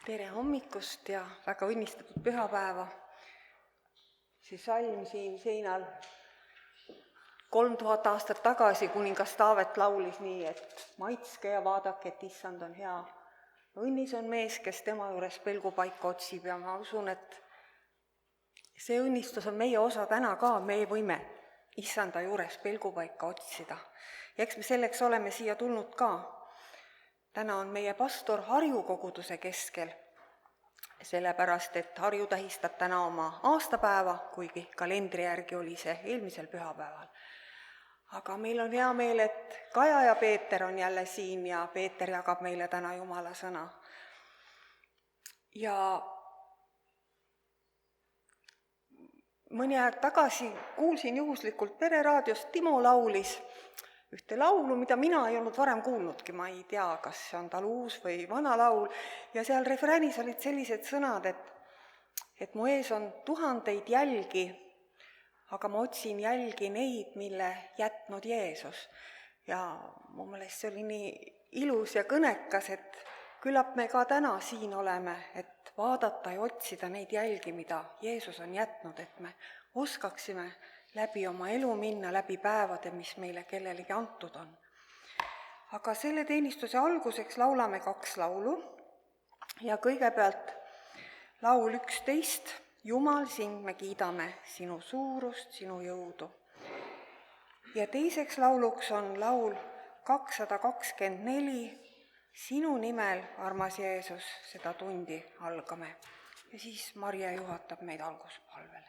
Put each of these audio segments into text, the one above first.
Tere hommikust ja väga õnnistatud pühapäeva. See salm siin seinal 3000 aastat tagasi kuningas Taavet laulis nii, et maitske ja vaadake, et issand on hea. Õnnis on mees, kes tema juures pelgupaika otsib ja ma usun, et see õnnistus on meie osa täna ka, me võime issanda juures pelgupaika otsida. Ja eks me selleks oleme siia tulnud ka. Täna on meie pastor Harju koguduse keskel, sellepärast et Harju tähistab täna oma aastapäeva, kuigi kalendri järgi oli see eelmisel pühapäeval. Aga meil on hea meel, et Kaja ja Peeter on jälle siin ja Peeter jagab meile täna Jumala sõna. Ja mõni aeg tagasi kuulsin juhuslikult Pereraadiost, Timo laulis ühte laulu, mida mina ei olnud varem kuulnudki, ma ei tea, kas see on tal uus või vana laul, ja seal refräänis olid sellised sõnad, et mu ees on 1000 jälgi, aga ma otsin jälgi neid, mille jätnud Jeesus. Ja mu meelest see oli nii ilus ja kõnekas, et küllap me ka täna siin oleme, et vaadata ja otsida neid jälgi, mida Jeesus on jätnud, et me oskaksime läbi oma elu minna, läbi päevade, mis meile kellelegi antud on. Aga selle teenistuse alguseks laulame 2 laulu ja kõigepealt laul 11, Jumal, sind me kiidame, sinu suurust, sinu jõudu. Ja teiseks lauluks on laul 224, sinu nimel, armas Jeesus, seda tundi algame. Ja siis Marje juhatab meid alguspalvele.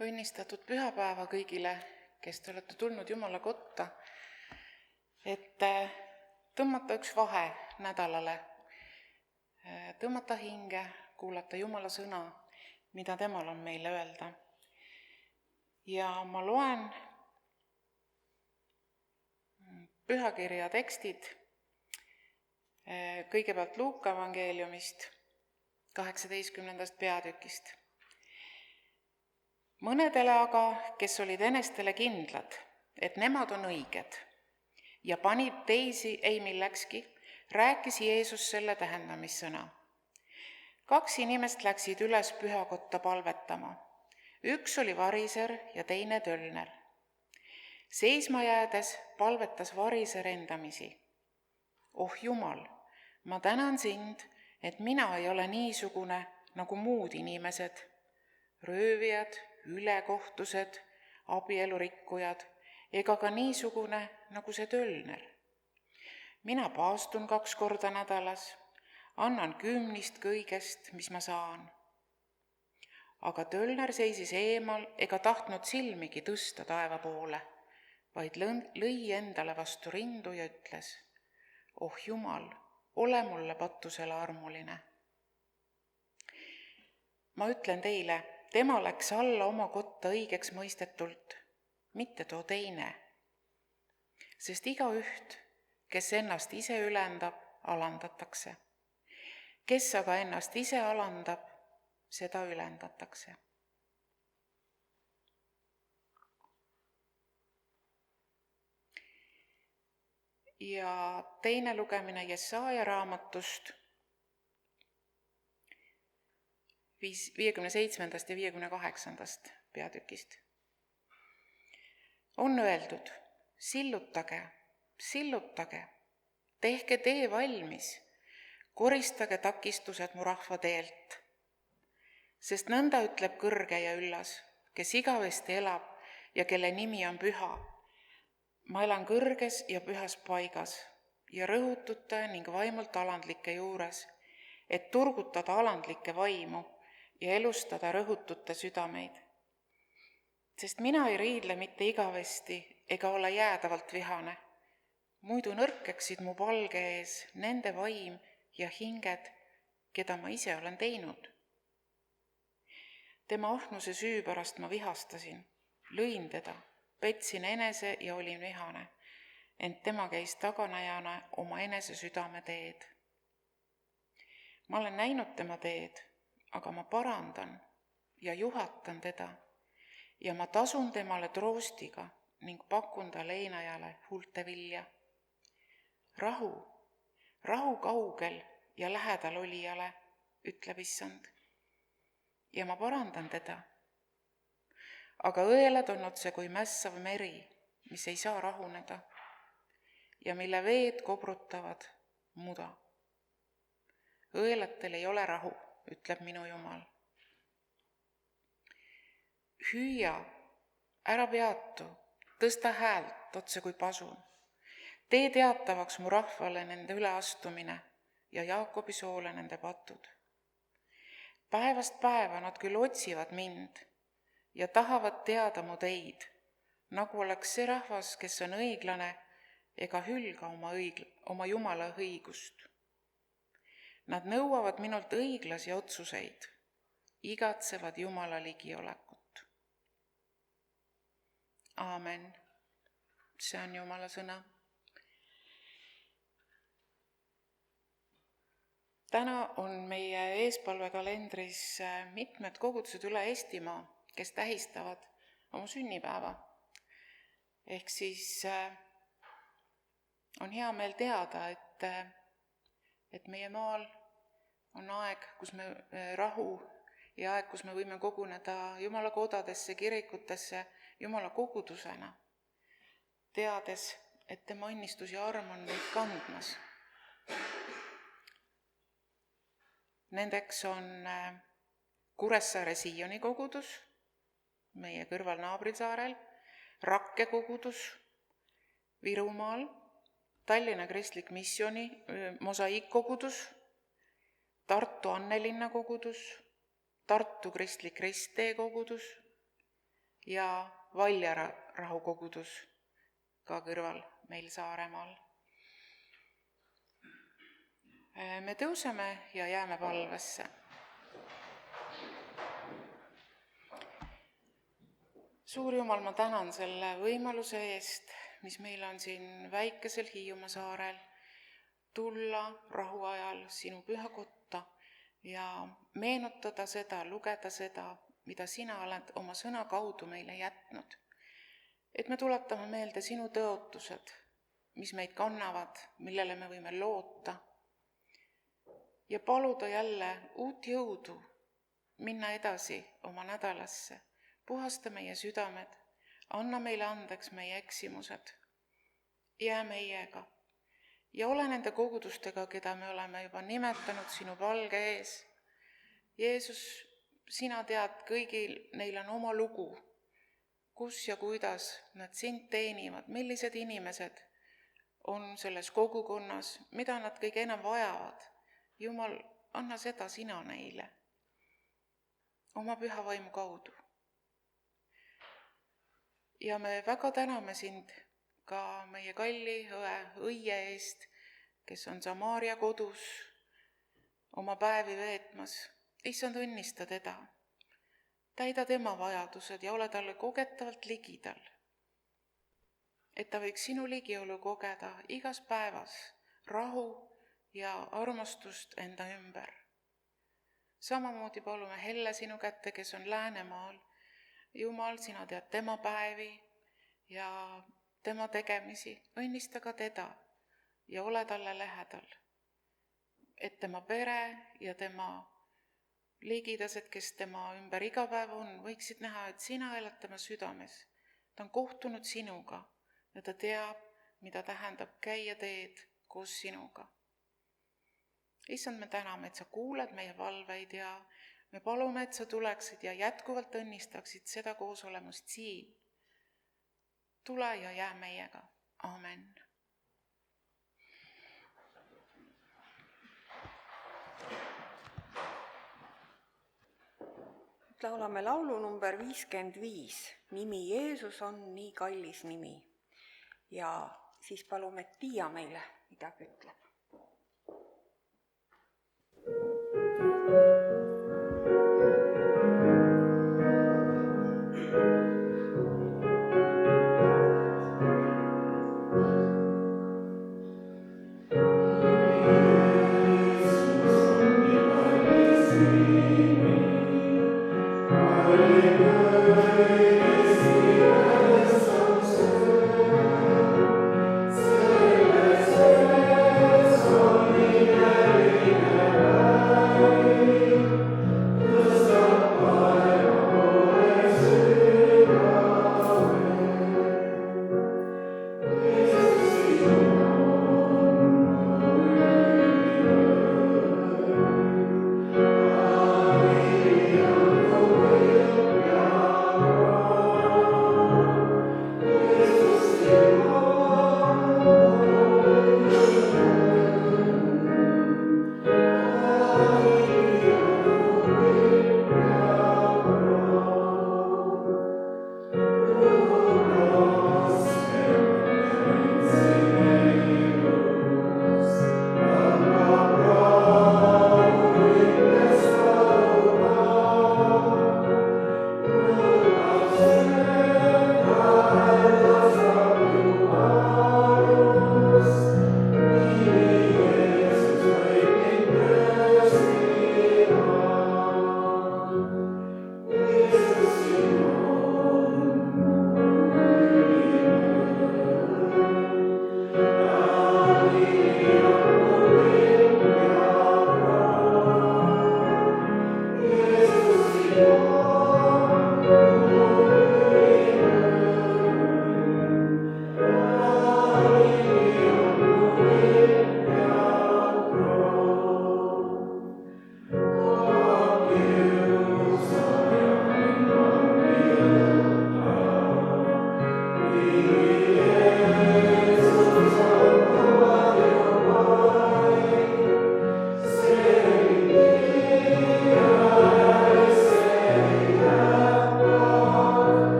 Õnnistatud pühapäeva kõigile, kes te olete tulnud Jumala kotta, et tõmmata üks vahe nädalale, tõmmata hinge, kuulata Jumala sõna, mida temal on meile öelda. Ja ma loen pühakirja tekstid kõigepealt Luuka evangeeliumist 18. peatükist. Mõnedele aga, kes olid enestele kindlad, et nemad on õiged ja panid teisi ei millekski, rääkis Jeesus selle tähendamissõna. 2 inimest läksid üles pühakotta palvetama. Üks oli variser ja teine tölner. Seisma jäädes palvetas variser endamisi. Oh Jumal, ma tänan sind, et mina ei ole niisugune nagu muud inimesed, röövijad, ülekohtused, abielurikkujad ega ka niisugune nagu see tölner. Mina paastun 2 korda nädalas, annan 10 kõigest, mis ma saan. Aga tölner seisis eemal ega tahtnud silmigi tõsta taeva poole, vaid lõi endale vastu rindu ja ütles, oh Jumal, ole mulle pattusele armuline. Ma ütlen teile, tema läks alla oma kotta õigeks mõistetult, mitte too teine. Sest igaüht, kes ennast ise ülendab, alandatakse. Kes aga ennast ise alandab, seda ülendatakse. Ja teine lugemine Jesaja raamatust 57. ja 58. peatükist. On öeldud, sillutage, tehke tee valmis, koristage takistused mu rahva teelt. Sest nõnda ütleb kõrge ja üllas, kes igavesti elab ja kelle nimi on püha. Ma elan kõrges ja pühas paigas ja rõhutute ning vaimult alandlike juures, et turgutada alandlikke vaimu ja elustada rõhutute südameid. Sest mina ei riidle mitte igavesti ega ole jäädavalt vihane. Muidu nõrkeksid mu palge ees nende vaim ja hinged, keda ma ise olen teinud. Tema ahnuse süü pärast ma vihastasin, lõin teda, petsin enese ja olin vihane, ent tema käis taganajana oma enese südame teed. Ma olen näinud tema teed, aga ma parandan ja juhatan teda ja ma tasun temale troostiga ning pakun ta leinajale huulte vilja. Rahu kaugel ja lähedal olijale, ütleb Issand, ja ma parandan teda. Aga õelad on otse kui mässav meri, mis ei saa rahuneda ja mille veed kobrutavad muda. Õelatel ei ole rahu, ütleb minu Jumal. Hüüa, ära peatu, tõsta häält otse kui pasun. Tee teatavaks mu rahvale nende üleastumine ja Jaakobi soole nende patud. Päevast päeva nad küll otsivad mind ja tahavad teada mu teid, nagu oleks see rahvas, kes on õiglane ega hülga oma Jumala õigust. Nad nõuavad minult õiglasi otsuseid, igatsevad Jumala ligiolekut. Aamen. See on Jumala sõna. Täna on meie eespalvekalendris mitmed kogudused üle Eestimaa, kes tähistavad oma sünnipäeva. Ehk siis on hea meel teada, et meie maal on aeg, kus me rahu ja aeg, kus me võime koguneda Jumala kodadesse, kirikutesse, Jumala kogudusena, teades, et tema õnnistus ja arm on meid kandmas. Nendeks on Kuressaare Sioni kogudus, meie kõrval Naabrisaarel, Rakke kogudus Virumaal, Tallinna Kristlik Missiooni mosaiikkogudus, Tartu Annelinna kogudus, Tartu Kristlik Risttee kogudus, ja Valjarahu kogudus ka kõrval meil Saaremaal. Me tõuseme ja jääme palvesse. Suur Jumal, ma tänan selle võimaluse eest, mis meil on siin väikesel Hiiumaa saarel, tulla rahuajal sinu pühakotta ja meenutada seda, lugeda seda, mida sina oled oma sõna kaudu meile jätnud. Et me tuletame meelde sinu tõotused, mis meid kannavad, millele me võime loota ja paluda jälle uut jõudu minna edasi oma nädalasse. Puhasta meie südamed, anna meile andeks meie eksimused, jää meiega ja ole nende kogudustega, keda me oleme juba nimetanud sinu palge ees. Jeesus, sina tead, kõigil neil on oma lugu, kus ja kuidas nad sind teenivad, millised inimesed on selles kogukonnas, mida nad kõige enam vajavad. Jumal, anna seda sina neile oma püha vaimu kaudu. Ja me väga täname sind ka meie kalli õe Õie eest, kes on Samaaria kodus oma päevi veetmas. Issand, õnnista teda. Täida tema vajadused ja ole talle kogetavalt ligidal. Et ta võiks sinu ligiolu kogeda igas päevas rahu ja armastust enda ümber. Samamoodi palume Helle sinu kätte, kes on Läänemaal. Jumal, sina tead tema päevi ja tema tegemisi. Õnnista ka teda ja ole talle lähedal. Et tema pere ja tema ligidased, kes tema ümber iga päev on, võiksid näha, et sina elad tema südames. Ta on kohtunud sinuga ja ta teab, mida tähendab käia teed koos sinuga. Issand, me täname, et sa kuuled meie palveid ja me palume, et sa tuleksid ja jätkuvalt õnnistaksid seda koosolemust siin. Tule ja jää meiega. Amen. Laulame laulu number 55. Nimi Jeesus on nii kallis nimi. Ja siis palume, et Tiia meile midagi ütleb. Selle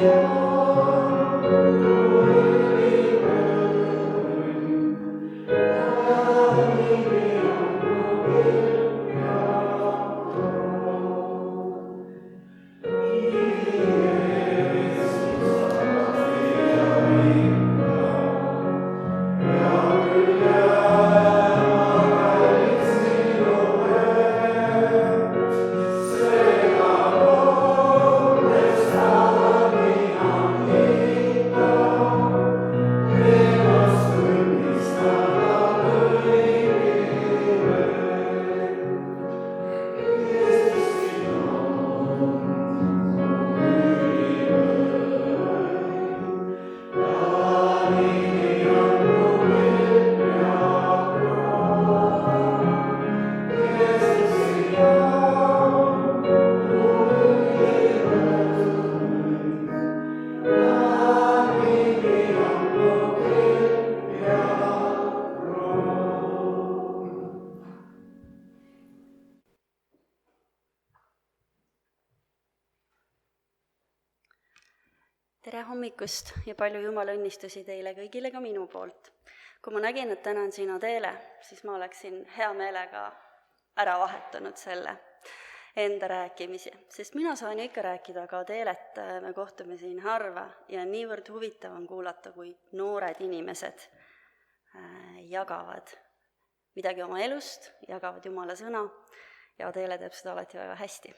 Tere hommikust ja palju Jumala õnnistusi teile kõigile ka minu poolt. Kui ma nägin, et täna on siin Adele, siis ma oleksin hea meelega ära vahetanud selle enda rääkimisi, sest mina saan ju ikka rääkida ka Adelet, me kohtume siin harva ja niivõrd huvitav on kuulata, kui noored inimesed jagavad midagi oma elust, jagavad Jumala sõna ja Adele teeb seda alati väga hästi.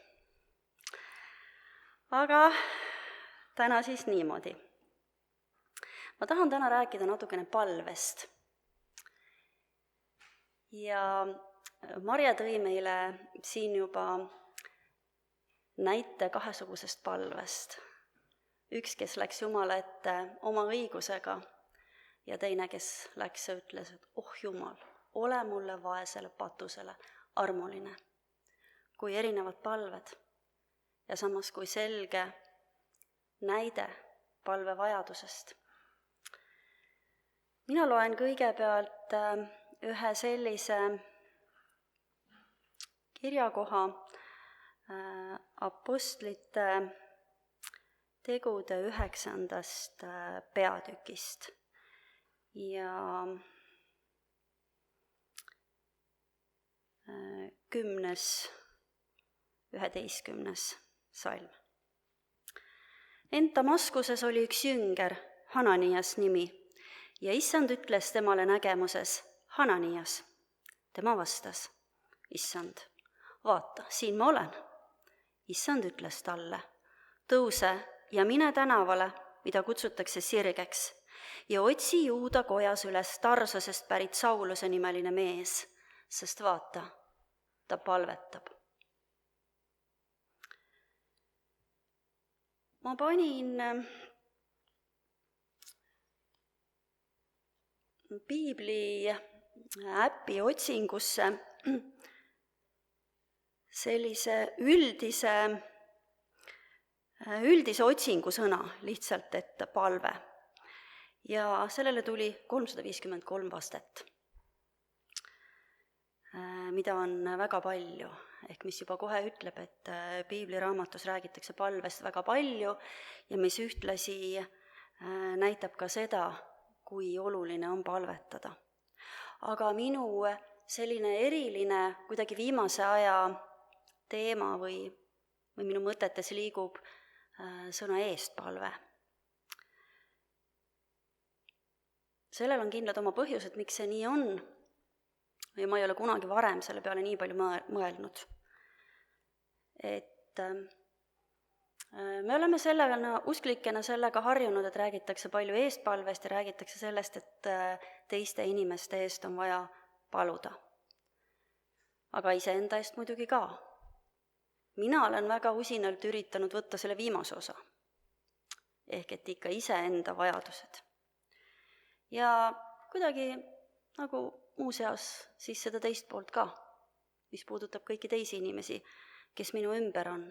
Aga täna siis niimoodi. Ma tahan täna rääkida natukene palvest. Ja Marja tõi meile siin juba näite kahesugusest palvest. Üks, kes läks Jumala ette oma õigusega ja teine, kes läks ja ütles, et oh Jumal, ole mulle vaesele patusele armuline. Kui erinevad palved ja samas kui selge näide palve vajadusest. Mina loen kõigepealt ühe sellise kirjakoha apostlite tegude 9. peatükist ja 10., 11. salm. Ent Damaskuses oli üks jünger, Hananias nimi, ja issand ütles temale nägemuses, Hananias. Tema vastas, issand, vaata, siin ma olen. Issand ütles talle, tõuse ja mine tänavale, mida kutsutakse Sirgeks, ja otsi Juuda kojas üles Tarsosest pärit Sauluse nimeline mees, sest vaata, ta palvetab. Ma panin piibli äpi otsingusse sellise üldise otsingusõna lihtsalt, et palve. Ja sellele tuli 353 vastet, mida on väga palju. Ehk mis juba kohe ütleb, et piibliraamatus räägitakse palvest väga palju ja mis ühtlasi näitab ka seda, kui oluline on palvetada. Aga minu selline eriline kuidagi viimase aja teema või minu mõtetes liigub sõna eestpalve. Sellel on kindlad oma põhjused, miks see nii on. Ja ma ei ole kunagi varem selle peale nii palju mõelnud. Et me oleme usklikena sellega harjunud, et räägitakse palju eestpalvest ja räägitakse sellest, et teiste inimeste eest on vaja paluda. Aga iseenda eest muidugi ka. Mina olen väga usinalt üritanud võtta selle viimase osa. Ehk et ikka iseenda vajadused. Ja kuidagi nagu muuseas siis seda teist poolt ka, mis puudutab kõiki teisi inimesi, kes minu ümber on.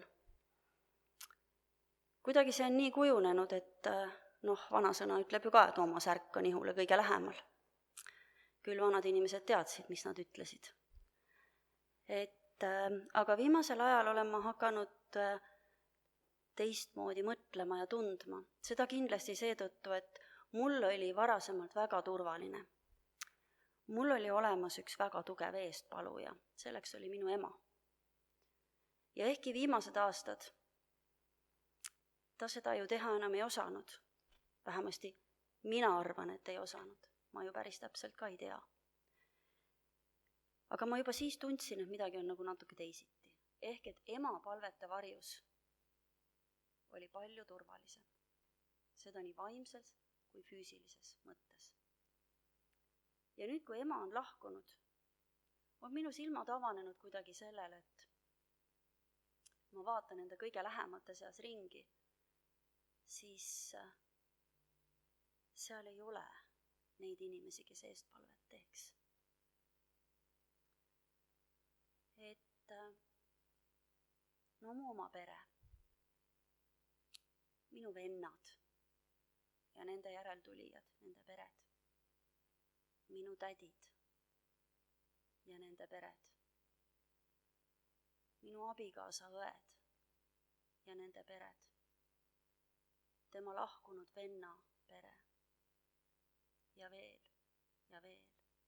Kuidagi see on nii kujunenud, et vanasõna ütleb ju ka, et oma särk on ihule kõige lähemal. Küll vanad inimesed teadsid, mis nad ütlesid. Aga viimasel ajal olen ma hakanud teistmoodi mõtlema ja tundma. Seda kindlasti seetõttu, et mul oli varasemalt väga turvaline. Mul oli olemas üks väga tugev eestpaluja, selleks oli minu ema. Ja ehkki viimased aastad ta seda ju teha enam ei osanud, vähemasti mina arvan, et ei osanud, ma ju päris täpselt ka ei tea. Aga ma juba siis tundsin, et midagi on nagu natuke teisiti. Ehk et ema palvete varjus oli palju turvalisem. Seda nii vaimses kui füüsilises mõttes. Ja nüüd, kui ema on lahkunud, on minu silmad avanenud kuidagi sellele, et ma vaatan enda kõige lähemate seas ringi, siis seal ei ole neid inimesi, kes eestpalvet teeks. Et no mu oma pere, minu vennad ja nende järeltulijad, nende pered, minu tädid ja nende pered, minu abikaasa õed ja nende pered, tema lahkunud venna pere ja veel ja veel.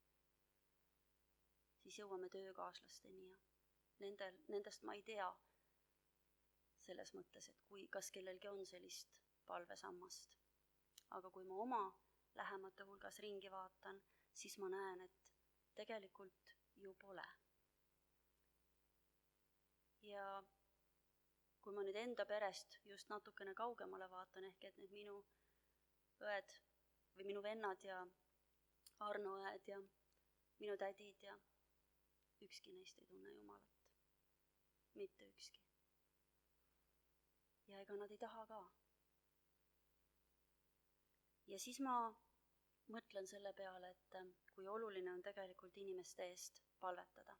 Siis jõuame töökaaslasteni ja nendest ma ei tea selles mõttes, et kas kellelgi on sellist palvesammast. Aga kui ma oma lähemate hulgas ringi vaatan, siis ma näen, et tegelikult ju pole. Ja kui ma nüüd enda perest just natukene kaugemale vaatan, ehk et need minu õed või minu vennad ja Arno õed ja minu tädid ja ükski neist ei tunne Jumalat. Mitte ükski. Ja ega nad ei taha ka. Ja siis ma mõtlen selle peale, et kui oluline on tegelikult inimeste eest palvetada.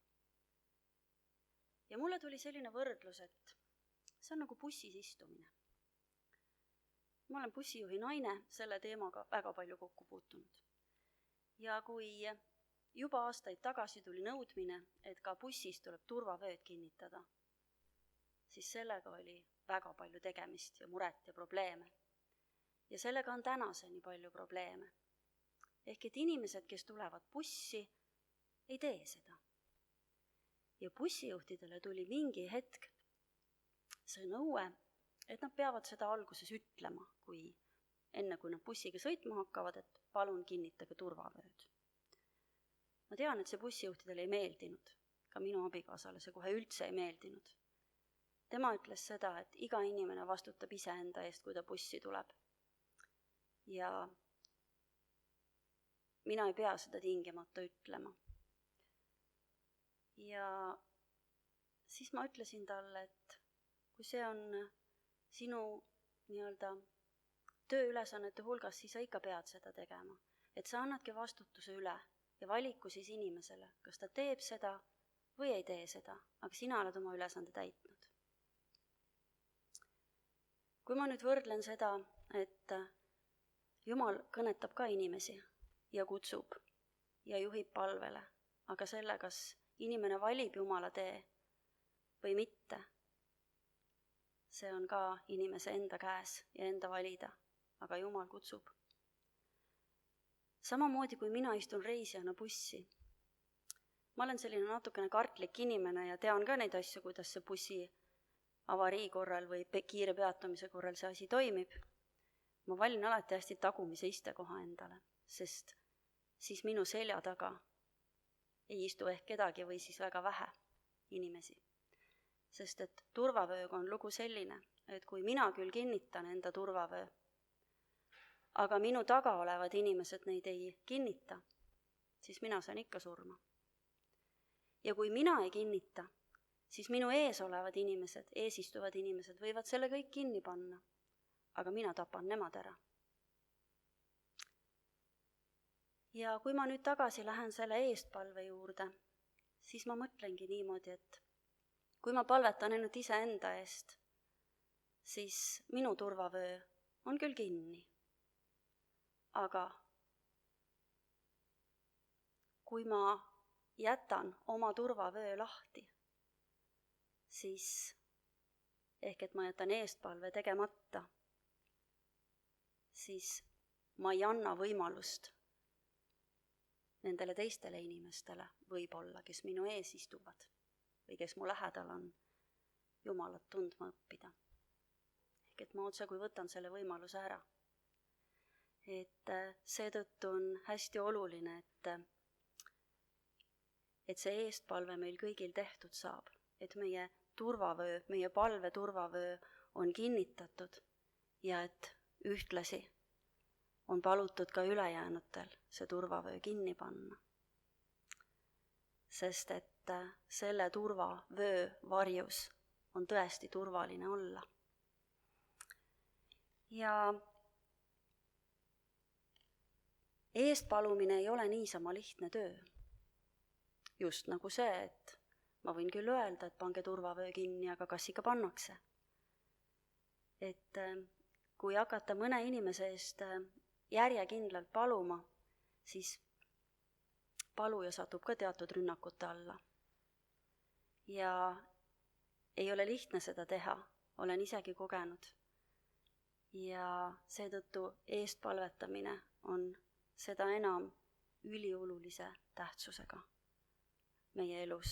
Ja mulle tuli selline võrdlus, et see on nagu bussis istumine. Ma olen bussijuhi naine, selle teemaga väga palju kokku puutunud. Ja kui juba aastaid tagasi tuli nõudmine, et ka bussis tuleb turvavööd kinnitada, siis sellega oli väga palju tegemist ja muret ja probleeme. Ja sellega on tänaseni palju probleeme. Ehk et inimesed, kes tulevad bussi, ei tee seda. Ja bussijuhtidele tuli mingi hetk see nõue, et nad peavad seda alguses ütlema, enne kui nad bussiga sõitma hakkavad, et palun kinnitage turvavööd. Ma tean, et see bussijuhtidele ei meeldinud, ka minu abikaasale see kohe üldse ei meeldinud. Tema ütles seda, et iga inimene vastutab iseenda eest, kui ta bussi tuleb. Ja mina ei pea seda tingimata ütlema. Ja siis ma ütlesin talle, et kui see on sinu tööülesannete hulgas, siis sa ikka pead seda tegema. Et sa annadki vastutuse üle ja valiku siis inimesele, kas ta teeb seda või ei tee seda, aga sina oled oma ülesande täitnud. Kui ma nüüd võrdlen seda, et Jumal kõnetab ka inimesi ja kutsub ja juhib palvele, aga selle, kas inimene valib Jumala tee või mitte, see on ka inimese enda käes ja enda valida, aga Jumal kutsub. Samamoodi kui mina istun reisijana bussi. Ma olen selline natukene kartlik inimene ja tean ka neid asju, kuidas see bussi avarii korral või kiire peatumise korral see asi toimib. Ma valin alati hästi tagumise istekoha endale, sest siis minu selja taga ei istu ehk kedagi või siis väga vähe inimesi. Sest et turvavööga on lugu selline, et kui mina küll kinnitan enda turvavöö, aga minu taga olevad inimesed neid ei kinnita, siis mina saan ikka surma. Ja kui mina ei kinnita, siis minu ees olevad inimesed, ees istuvad inimesed võivad selle kõik kinni panna, aga mina tapan nemad ära. Ja kui ma nüüd tagasi lähen selle eestpalve juurde, siis ma mõtlengi niimoodi, et kui ma palvetan ainult iseenda eest, siis minu turvavöö on küll kinni. Aga kui ma jätan oma turvavöö lahti, siis ehk et ma jätan eestpalve tegemata, siis ma ei anna võimalust nendele teistele inimestele võib-olla, kes minu ees istuvad või kes mu lähedal on, Jumalat tundma õppida. Ehk et ma otsekui võtan selle võimaluse ära. Et seetõttu on hästi oluline, et see eestpalve meil kõigil tehtud saab, et meie turvavöö, meie palve turvavöö on kinnitatud ja et ühtlasi on palutud ka ülejäänutel see turvavöö kinni panna. Sest et selle turvavöö varjus on tõesti turvaline olla. Ja eestpalumine ei ole niisama lihtne töö. Just nagu see, et ma võin küll öelda, et pange turvavöö kinni, aga kas ikka pannakse? Et kui hakata mõne inimese eest järjekindlalt paluma, siis paluja satub ka teatud rünnakute alla. Ja ei ole lihtne seda teha, olen isegi kogenud. Ja seetõttu eestpalvetamine on seda enam üliolulise tähtsusega meie elus.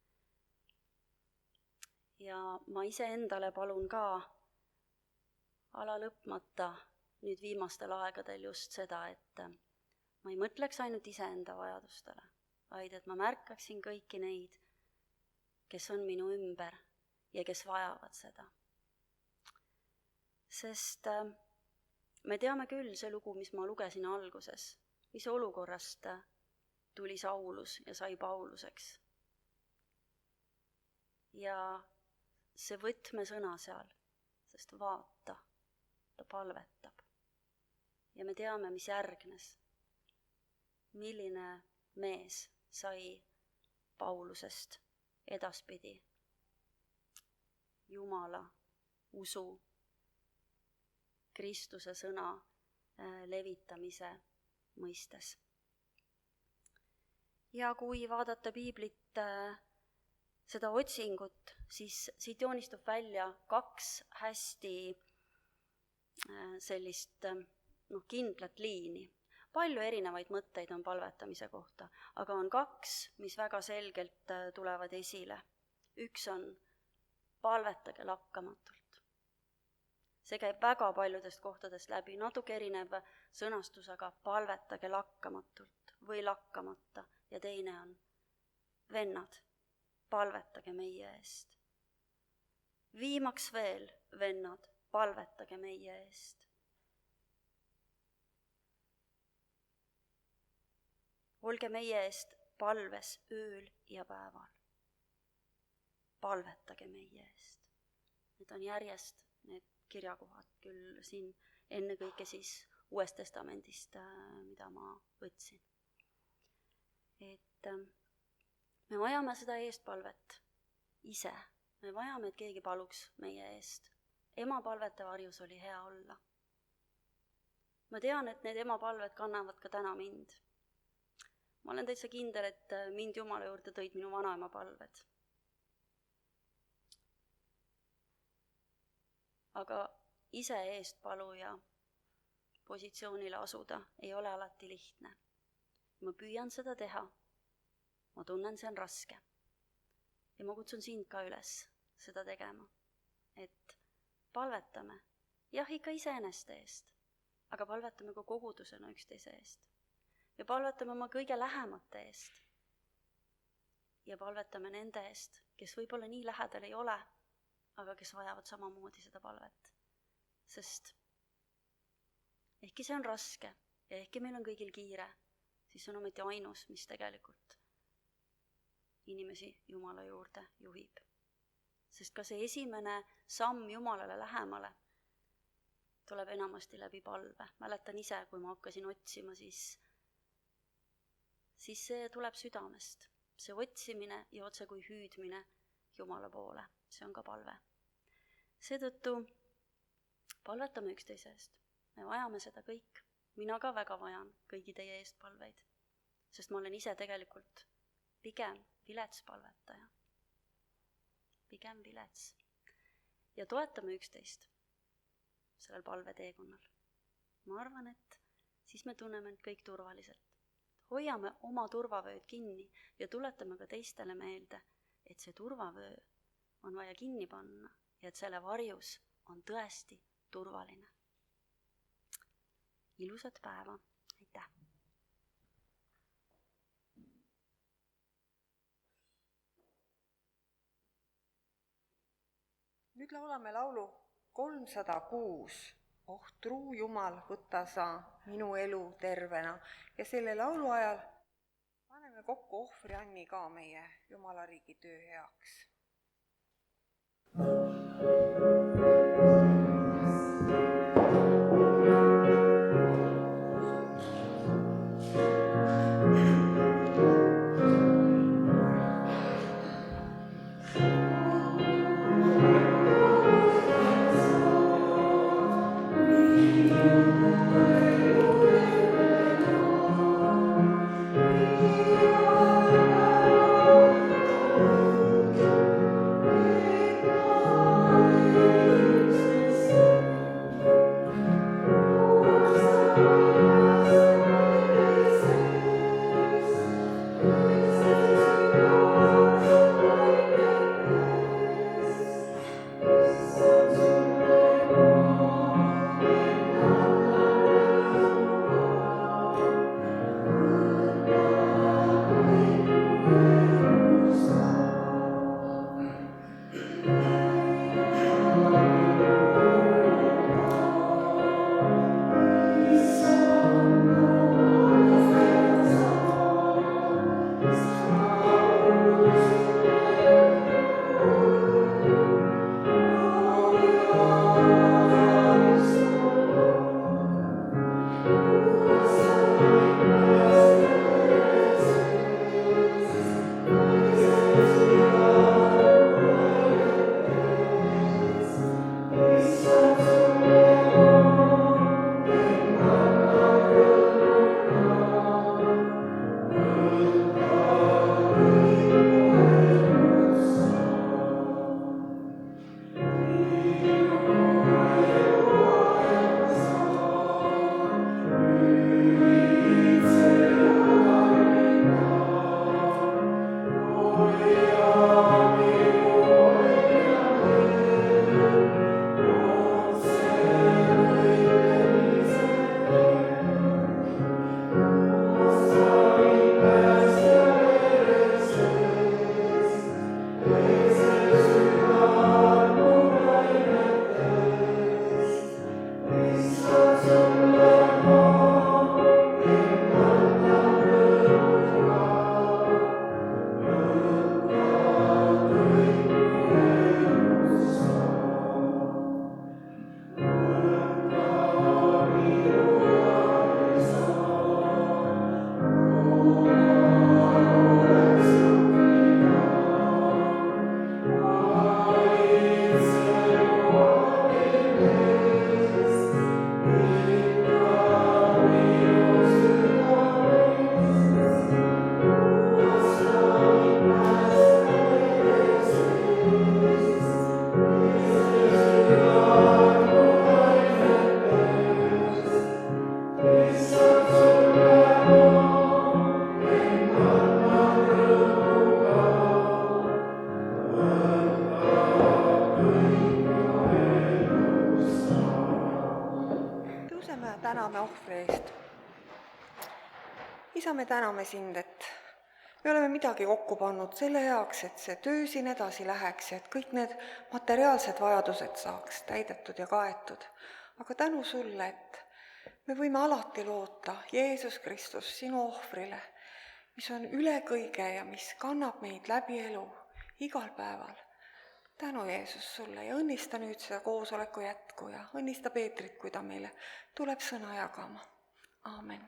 Ja ma iseendale palun ka alalõpmata nüüd viimastel aegadel just seda, et ma ei mõtleks ainult iseenda vajadustele, vaid et ma märkaksin kõiki neid, kes on minu ümber ja kes vajavad seda. Sest me teame küll see lugu, mis ma lugesin alguses, mis olukorrast tuli Saulus ja sai Pauluseks. Ja see võtmesõna seal, sest vaata, ta palvetab. Ja me teame, mis järgnes. Milline mees sai Paulusest edaspidi Jumala usu, Kristuse sõna levitamise mõistes. Ja kui vaadata piiblit, seda otsingut, siis siit joonistub välja 2 hästi sellist kindlat liini. Palju erinevaid mõtteid on palvetamise kohta, aga on 2, mis väga selgelt tulevad esile. Üks on palvetage lakkamatult. See käib väga paljudest kohtadest läbi, natuke erinev sõnastus, aga palvetage lakkamatult või lakkamata. Ja teine on, vennad, palvetage meie eest. Viimaks veel, vennad, palvetage meie eest. Olge meie eest palves ööl ja päeval. Palvetage meie eest. Need on järjest need kirjakohad küll siin ennekõike siis Uuest Testamendist, mida ma võtsin. Et me vajame seda eestpalvet ise. Me vajame, et keegi paluks meie eest. Ema palvete varjus oli hea olla. Ma tean, et need ema palved kannavad ka täna mind. Ma olen täitsa kindel, et mind Jumala juurde tõid minu vanaema palved. Aga ise eestpaluja positsioonile asuda ei ole alati lihtne. Ma püüan seda teha. Ma tunnen, see on raske. Ja ma kutsun sind ka üles seda tegema. Et palvetame. Jah, ikka iseeneste eest. Aga palvetame ka kogudusena üksteise eest. Ja palvetame oma kõige lähemate eest. Ja palvetame nende eest, kes võib-olla nii lähedal ei ole, aga kes vajavad samamoodi seda palvet. Sest ehkki see on raske ja ehkki meil on kõigil kiire, siis on ometi ainus, mis tegelikult inimesi Jumala juurde juhib. Sest ka see esimene samm Jumalale lähemale tuleb enamasti läbi palve. Mäletan ise, kui ma hakkasin otsima, siis see tuleb südamest. See otsimine ja otse kui hüüdmine Jumala poole. See on ka palve. Seetõttu palvetame üksteise eest. Me vajame seda kõik. Mina ka väga vajan kõigi teie eest palveid. Sest ma olen ise tegelikult pigem vilets palvetaja. Pigem vilets. ja toetame üksteist sellel palveteekonnal. Ma arvan, et siis me tunneme end kõik turvaliselt. Hoiame oma turvavööd kinni ja tuletame ka teistele meelde, et see turvavöö on vaja kinni panna ja et selle varjus on tõesti turvaline. Ilusat päeva, aitäh! Nüüd laulame laulu 306. Oh, truu Jumal, võta sa minu elu tervena. Ja selle laulu ajal paneme kokku ohvrianni ka meie Jumalariigi töö heaks. Täname ohvri eest. Isa, me täname sind, et me oleme midagi kokku pannud selle heaks, et see töö siin edasi läheks ja et kõik need materiaalsed vajadused saaks täidetud ja kaetud. Aga tänu sulle, et me võime alati loota Jeesus Kristus sinu ohvrile, mis on üle kõige ja mis kannab meid läbi elu igal päeval. Tänu Jeesus sulle ja õnnista nüüd seda koosoleku jätku ja õnnista Peetrit, kui ta meile tuleb sõna jagama. Aamen.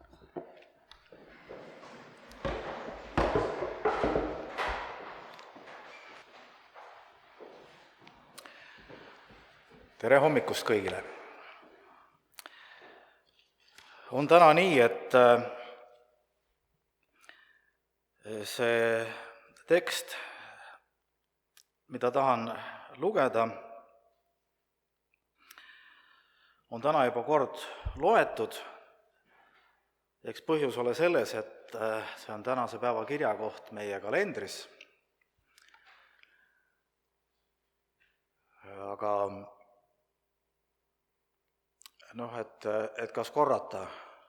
Tere hommikust kõigile! On täna nii, et see tekst, mida tahan lugeda, on täna juba kord loetud. Eks põhjus ole selles, et see on tänase päeva kirjakoht meie kalendris. Aga et kas korrata?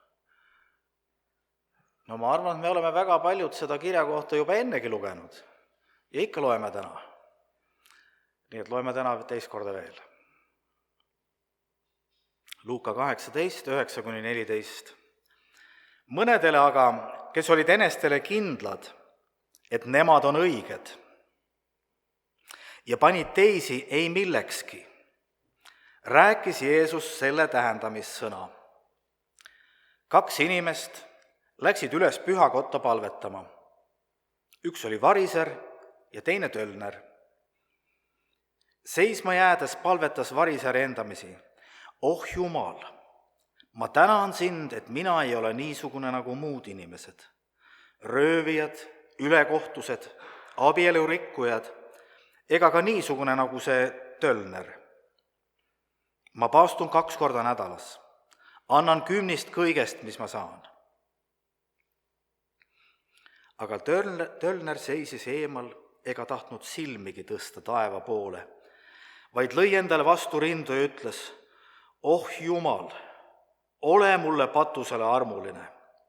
No ma arvan, et me oleme väga paljud seda kirjakohta juba ennegi lugenud ja ikka loeme täna. Nii et loeme täna teist korda veel. Luuka 18, 9-14. Mõnedele aga, kes olid enestele kindlad, et nemad on õiged ja panid teisi ei millekski, rääkis Jeesus selle tähendamissõna. 2 inimest läksid üles pühakotta palvetama. Üks oli variser ja teine tölner. Seisma jäädes palvetas variser endamisi. Oh Jumal, ma tänan sind, et mina ei ole niisugune nagu muud inimesed. Röövijad, ülekohtused, abielurikkujad, ega ka niisugune nagu see tölner. Ma paastun 2 korda nädalas. Annan 10 kõigest, mis ma saan. Aga tölner seisis eemal ega tahtnud silmigi tõsta taeva poole, vaid lõi endale vastu rindu ja ütles, oh Jumal, ole mulle patusele armuline.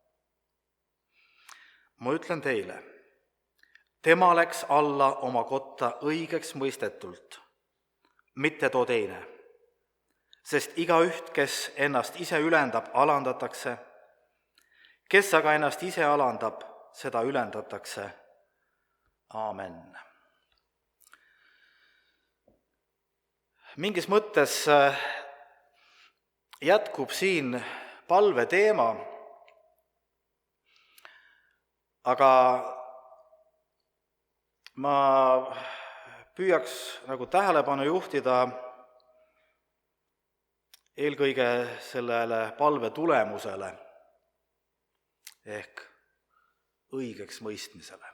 Ma ütlen teile, tema läks alla oma kotta õigeks mõistetult, mitte too teine, sest igaüht, kes ennast ise ülendab, alandatakse, kes aga ennast ise alandab, seda ülendatakse. Aamen. Mingis mõttes jätkub siin palve teema, aga ma püüaks nagu tähelepanu juhtida eelkõige sellele palve tulemusele ehk õigeks mõistmisele.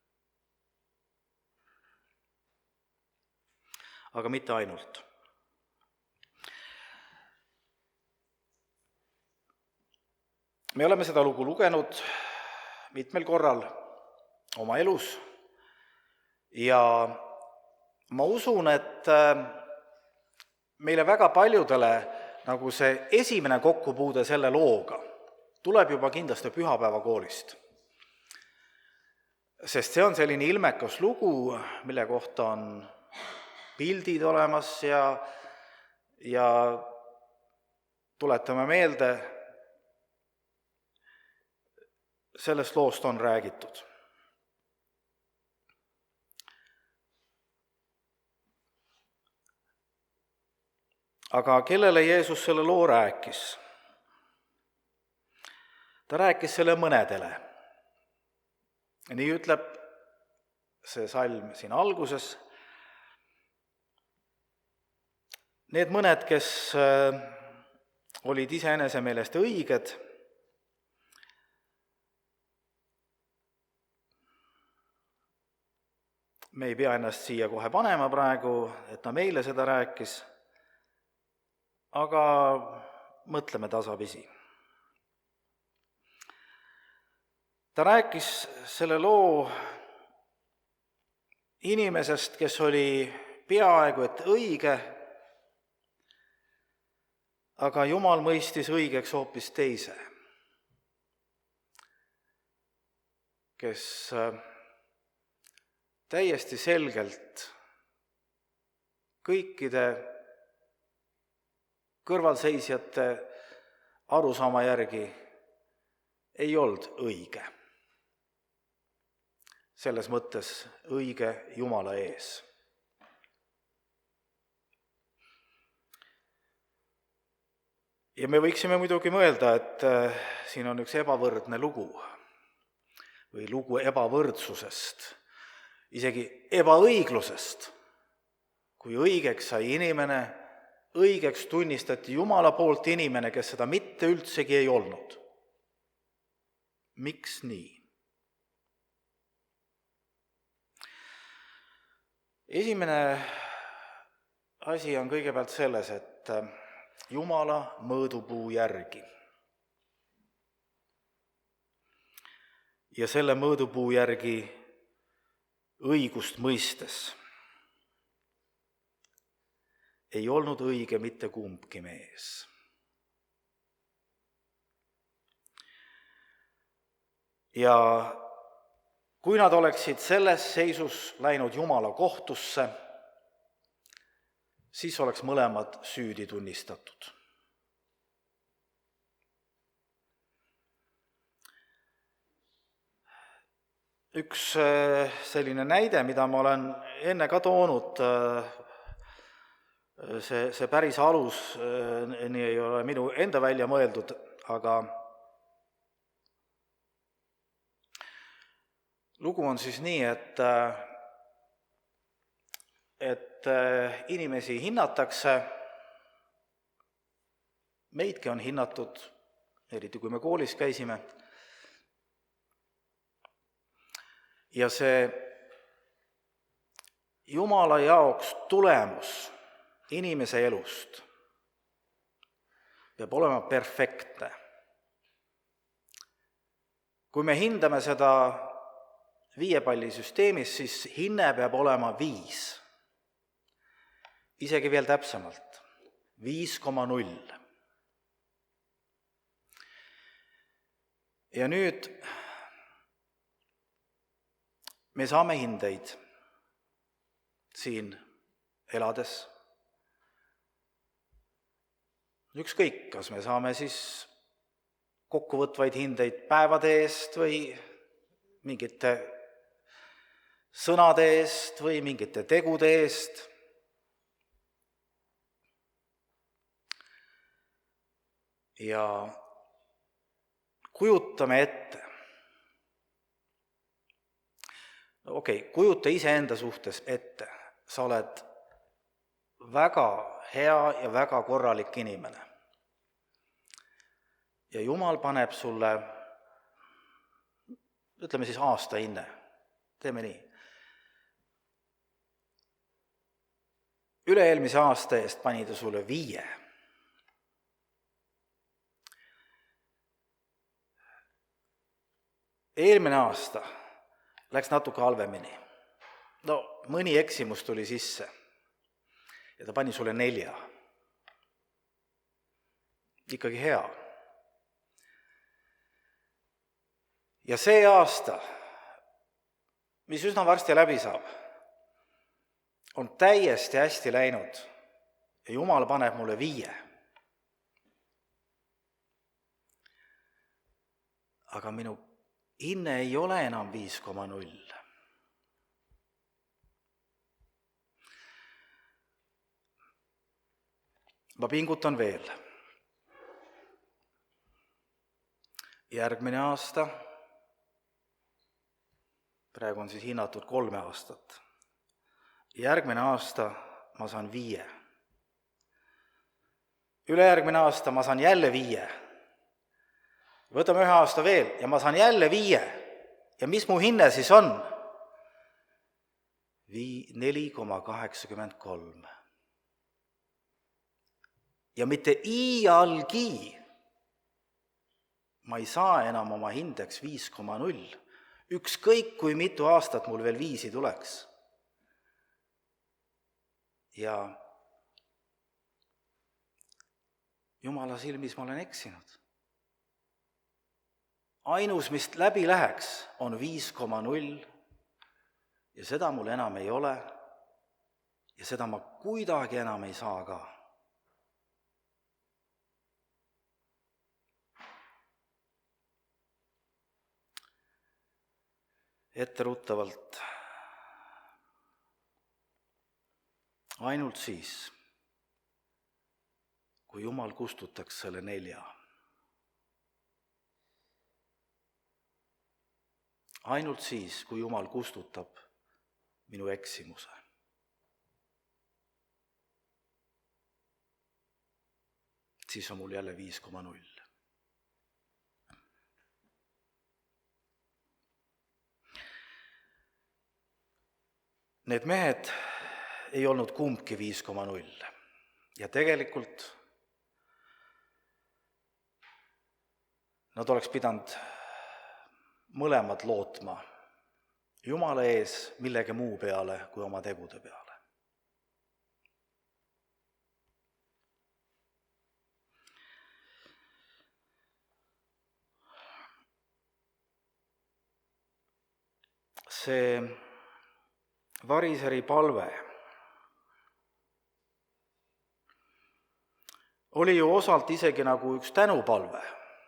Aga mitte ainult. Me oleme seda lugu lugenud mitmel korral oma elus ja ma usun, et meile väga paljudele nagu see esimene kokkupuude selle looga tuleb juba kindlasti pühapäevakoolist. Sest see on selline ilmekas lugu, mille kohta on pildid olemas ja tuletame meelde, sellest loost on räägitud. Aga kellele Jeesus selle loo rääkis? Ta rääkis selle mõnedele. Nii ütleb see salm siin alguses. Need mõned, kes olid iseenese meelest õiged, me ei pea ennast siia kohe panema praegu, et ta meile seda rääkis, aga mõtleme tasapisi. Ta rääkis selle loo inimesest, kes oli peaaegu et õige, aga Jumal mõistis õigeks hoopis teise, kes täiesti selgelt kõikide kõrvalseisjate arusaama järgi ei olnud õige. Selles mõttes õige Jumala ees. Ja me võiksime muidugi mõelda, et siin on üks ebavõrdne lugu või lugu ebavõrdsusest, isegi ebaõiglusest. Kui õigeks sai inimene, õigeks tunnistati Jumala poolt inimene, kes seda mitte üldsegi ei olnud. Miks nii? Esimene asi on kõigepealt selles, et Jumala mõõdupuu järgi. Ja selle mõõdupuu järgi õigust mõistes ei olnud õige mitte kumbki mees. Ja kui nad oleksid selles seisus läinud Jumala kohtusse, siis oleks mõlemad süüdi tunnistatud. Üks selline näide, mida ma olen enne ka toonud, see päris alus nii ei ole minu enda välja mõeldud, aga lugu on siis nii, et inimesi hinnatakse, meidki on hinnatud, eriti kui me koolis käisime, ja see Jumala jaoks tulemus inimese elust peab olema perfektne. Kui me hindame seda 5 palli süsteemis, siis hinne peab olema 5. Isegi veel täpsemalt, 5,0. Ja nüüd me saame hindeid siin elades. Ükskõik, kas me saame siis kokkuvõtvaid hindeid päevade eest või mingite sõnade eest või mingite tegude eest. Ja kujutame ette. Kujuta iseenda suhtes ette. Sa oled väga hea ja väga korralik inimene. Ja Jumal paneb sulle, ütleme siis aastahinne. Teeme nii. Üle-eelmise aasta eest pani ta sulle 5. Eelmine aasta läks natuke halvemini. No, mõni eksimus tuli sisse ja ta pani sulle 4. Ikkagi hea. Ja see aasta, mis üsna varsti läbi saab, on täiesti hästi läinud ja Jumal paneb mulle 5. Aga minu hinne ei ole enam 5,0. Ma pingutan veel. Järgmine aasta, praegu on siis hinnatud 3 aastat. Järgmine aasta ma saan 5. Ülejärgmine aasta ma saan jälle 5. Võtame 1 aasta veel ja ma saan jälle 5. Ja mis mu hinne siis on? 4,83. Ja mitte iialgi ma ei saa enam oma hindeks 5,0. Ükskõik kui mitu aastat mul veel 5 tuleks. Ja Jumala silmis ma olen eksinud. Ainus, mis läbi läheks, on 5,0 ja seda mul enam ei ole ja seda ma kuidagi enam ei saa ka. Etteruttavalt ainult siis, kui Jumal kustutaks selle 4. Ainult siis, kui Jumal kustutab minu eksimuse. Siis on mul jälle 5,0. Need mehed ei olnud kumbki 5,0 ja tegelikult nad oleks pidanud mõlemad lootma Jumala ees millegi muu peale kui oma tegude peale. See variseri palve oli ju osalt isegi nagu üks tänupalve.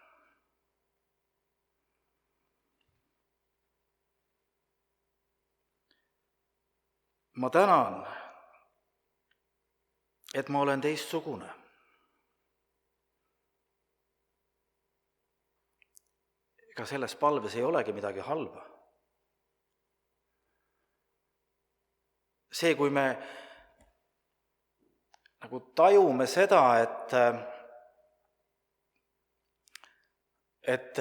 Ma tänan, et ma olen teistsugune. Ega selles palves ei olegi midagi halba. See, kui me nagu tajume seda, et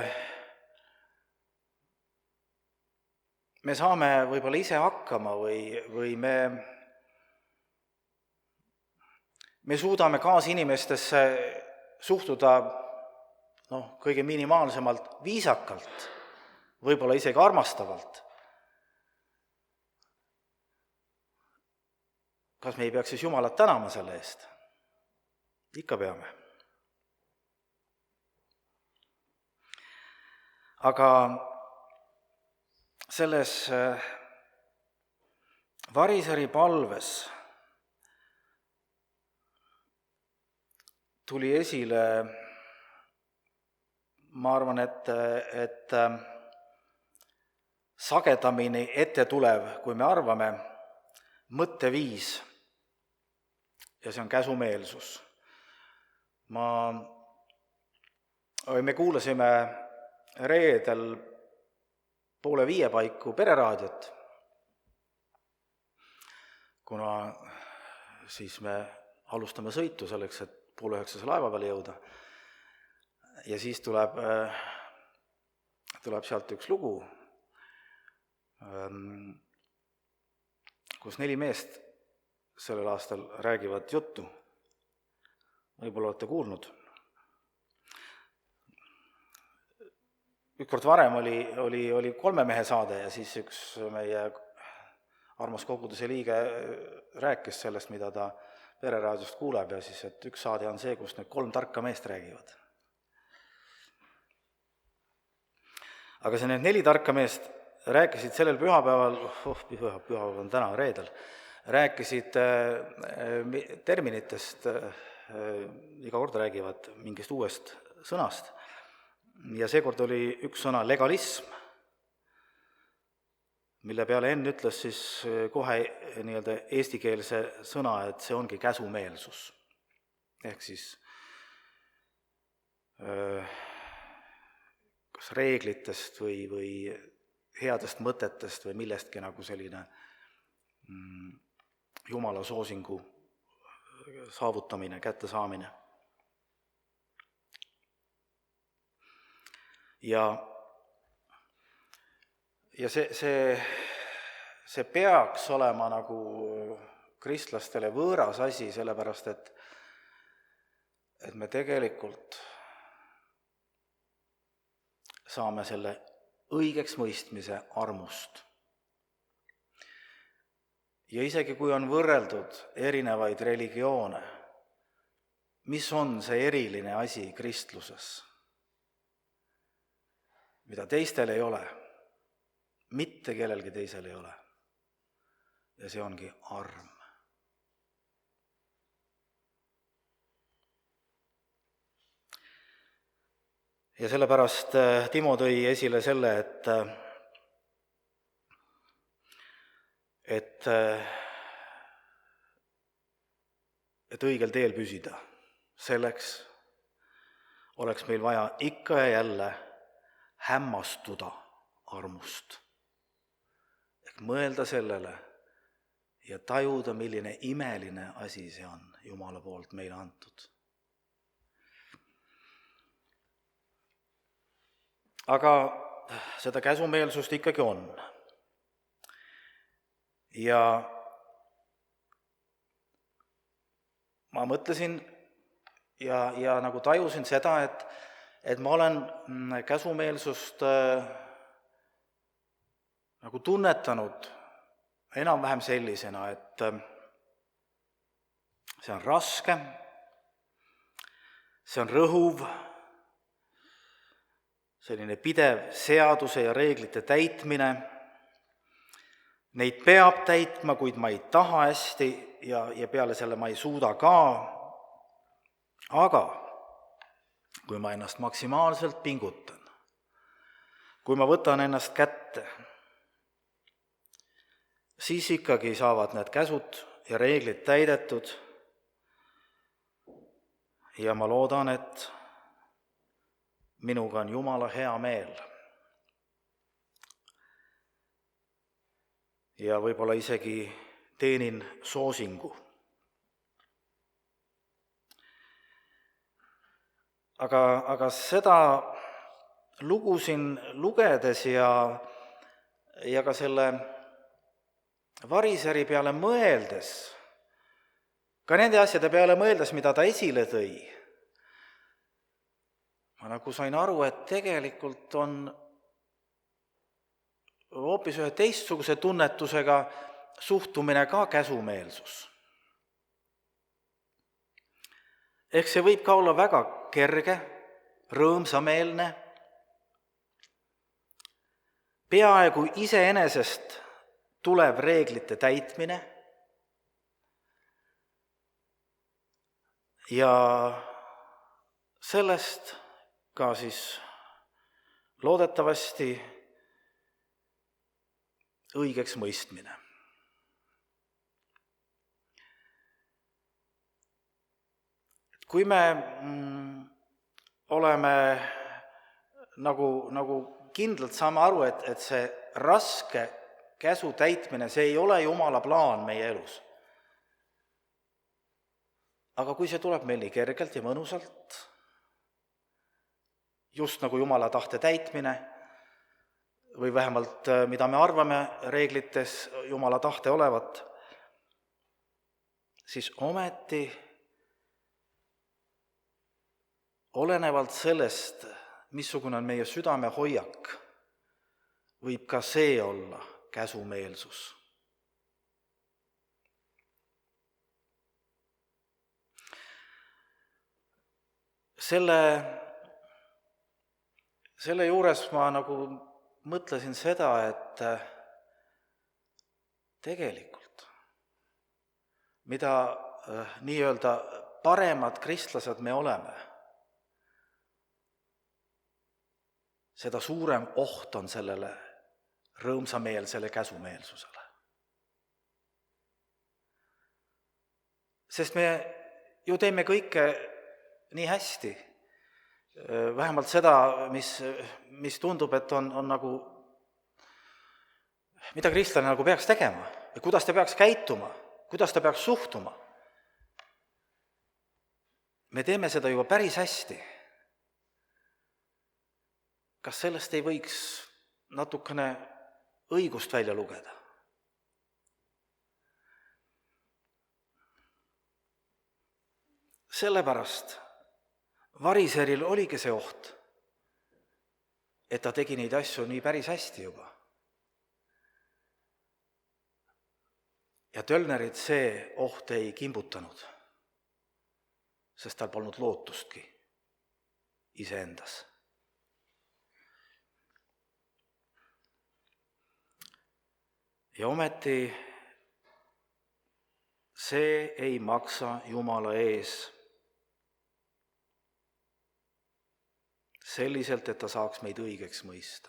me saame võib-olla ise hakkama või me suudame kaasinimestesse suhtuda kõige minimaalsemalt viisakalt, võib-olla isegi armastavalt. Kas me ei peaks siis Jumalat tänama selle eest? Ikka peame. Aga selles variseri palves tuli esile, ma arvan, et sagedamini ette tulev, kui me arvame, mõtteviis, ja see on käsumeelsus. Me kuulasime reedel 4:30 paiku pereraadiot, kuna siis me alustame sõitu selleks, et 8:30 laeva peale jõuda. Ja siis tuleb sealt üks lugu, kus 4 meest sellel aastal räägivad juttu. Võib-olla olete kuulnud. Ükskord varem oli 3 mehe saade ja siis üks meie armas koguduse liige rääkis sellest, mida ta pereraadiost kuuleb, ja siis, et üks saade on see, kus need 3 tarka meest räägivad. Aga see need 4 tarka meest rääkisid sellel pühapäeval, pühapäev on täna, reedel, rääkisid terminitest, iga kord räägivad mingist uuest sõnast. Ja seekord oli üks sõna legalism, mille peale Enn ütles siis kohe nii-öelda eestikeelse sõna, et see ongi käsumeelsus. Ehk siis kas reeglitest või headest mõtetest või millestki nagu selline Jumala soosingu saavutamine, kättesaamine. Ja see peaks olema nagu kristlastele võõras asi, sellepärast et me tegelikult saame selle õigeks mõistmise armust. Ja isegi kui on võrreldud erinevaid religioone, mis on see eriline asi kristluses, mida teistel ei ole, mitte kellelgi teisel ei ole. Ja see ongi arm. Ja sellepärast Timo tõi esile selle, et õigel teel püsida. Selleks oleks meil vaja ikka ja jälle hämmastuda armust. Ehk mõelda sellele ja tajuda, milline imeline asi see on Jumala poolt meile antud. Aga seda käsumeelsust ikkagi on. Ja ma mõtlesin ja nagu tajusin seda, et ma olen käsumeelsust nagu tunnetanud enam-vähem sellisena, et see on raske, see on rõhuv, selline pidev seaduse ja reeglite täitmine. Neid peab täitma, kuid ma ei taha hästi ja peale selle ma ei suuda ka. Aga kui ma ennast maksimaalselt pingutan, kui ma võtan ennast kätte, siis ikkagi saavad need käsud ja reeglid täidetud ja ma loodan, et minuga on Jumala hea meel. Ja võib-olla isegi teenin soosingu. Aga seda lugu siin lugedes ja ka selle variseri peale mõeldes, ka nende asjade peale mõeldes, mida ta esile tõi, ma nagu sain aru, et tegelikult on hoopis ühe teistsuguse tunnetusega suhtumine ka käsumeelsus. Ehk see võib ka olla väga kerge, rõõmsameelne, peaaegu iseenesest tulev reeglite täitmine ja sellest ka siis loodetavasti õigeks mõistmine. Kui me oleme nagu kindlalt saame aru, et see raske käsu täitmine, see ei ole Jumala plaan meie elus. Aga kui see tuleb meil nii kergelt ja mõnusalt, just nagu Jumala tahte täitmine, või vähemalt mida me arvame reeglites Jumala tahte olevat, siis ometi olenevalt sellest, missugune on meie südame hoiak, võib ka see olla käsumeelsus. Selle juures ma nagu mõtlesin seda, et tegelikult, mida nii-öelda paremad kristlased me oleme, seda suurem oht on sellele rõõmsameelsele käsumeelsusele. Sest me ju teeme kõike nii hästi, vähemalt seda, mis tundub, et on nagu, mida kristlane nagu peaks tegema ja kuidas ta peaks käituma, kuidas ta peaks suhtuma. Me teeme seda juba päris hästi. Kas sellest ei võiks natukene õigust välja lugeda? Sellepärast variseril oligi see oht, et ta tegi neid asju nii päris hästi juba. Ja Tölnerit see oht ei kimbutanud, sest tal polnud lootustki iseendas. Ja ometi see ei maksa Jumala ees selliselt, et ta saaks meid õigeks mõista.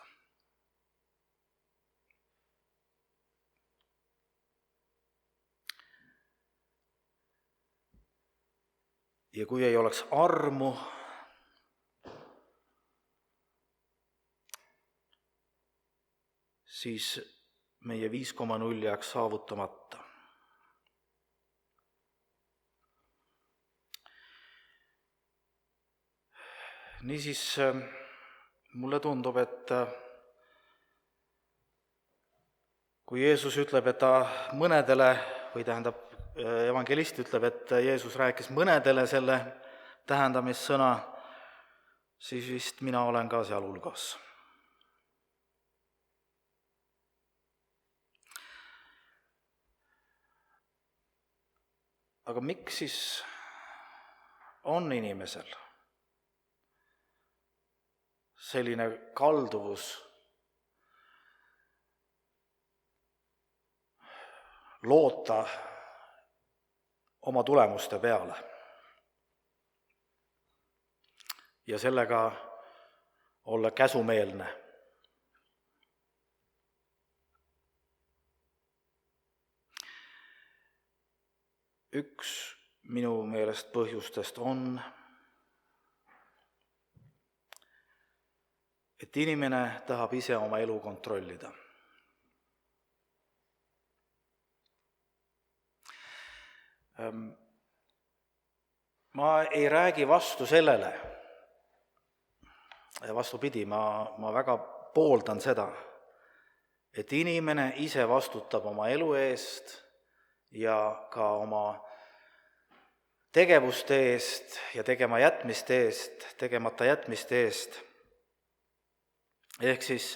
Ja kui ei oleks armu, siis meie 5,0 jääks saavutamata. Niisiis mulle tundub, et kui Jeesus ütleb, et ta mõnedele, või tähendab, evangelist ütleb, et Jeesus rääkis mõnedele selle tähendamissõna, siis vist mina olen ka seal hulgas. Aga miks siis on inimesel selline kalduvus loota oma tulemuste peale ja sellega olla käsumeelne? Üks minu meelest põhjustest on, et inimene tahab ise oma elu kontrollida. Ma ei räägi vastu sellele, vastupidi, ma väga pooldan seda, et inimene ise vastutab oma elu eest ja ka oma tegevuste eest ja tegemata jätmiste eest. Ehk siis,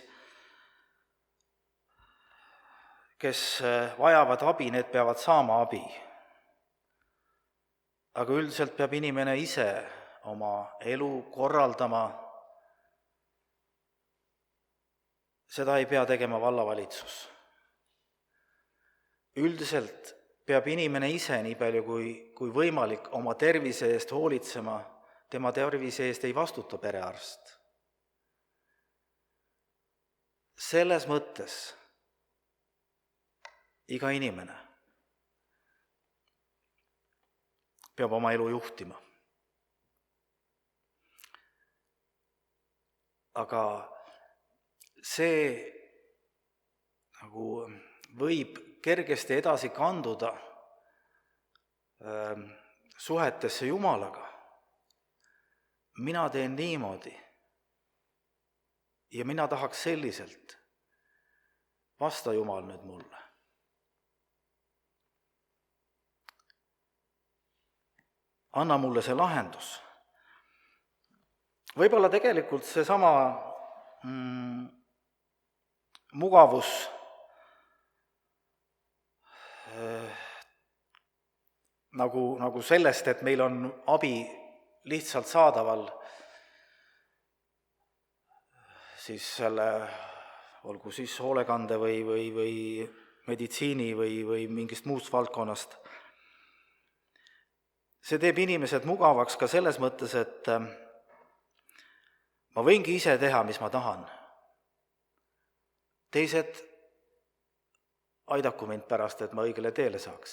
kes vajavad abi, need peavad saama abi. Aga üldiselt peab inimene ise oma elu korraldama. Seda ei pea tegema vallavalitsus. Üldiselt peab inimene ise nii palju kui võimalik oma tervise eest hoolitsema, tema tervise eest ei vastuta perearst. Selles mõttes iga inimene peab oma elu juhtima. Aga see nagu võib kergesti edasi kanduda suhetesse Jumalaga. Mina teen niimoodi ja mina tahaks selliselt. Vasta Jumal nüüd mulle. Anna mulle see lahendus. Võib-olla tegelikult seesama mugavus nagu sellest, et meil on abi lihtsalt saadaval, siis selle, olgu siis hoolekande või meditsiini või mingist muust valdkonnast. See teeb inimesed mugavaks ka selles mõttes, et ma võingi ise teha, mis ma tahan. Teised aidaku mind pärast, et ma õigele teele saaks.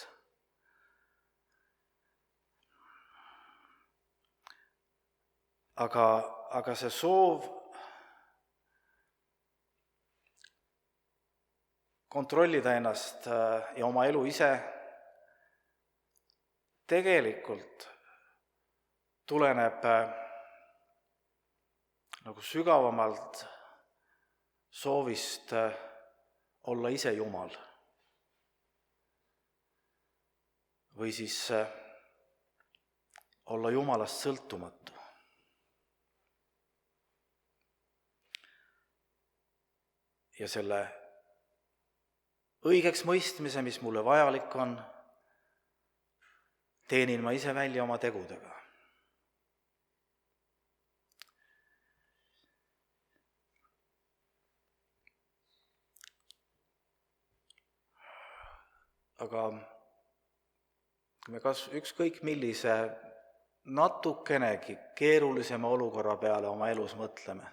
Aga see soov kontrollida ennast ja oma elu ise tegelikult tuleneb nagu sügavamalt soovist olla ise Jumal. Või siis olla Jumalast sõltumatu. Ja selle õigeks mõistmise, mis mulle vajalik on, teenin ma ise välja oma tegudega. Aga kui me ükskõik millise natukenegi keerulisema olukorra peale oma elus mõtleme,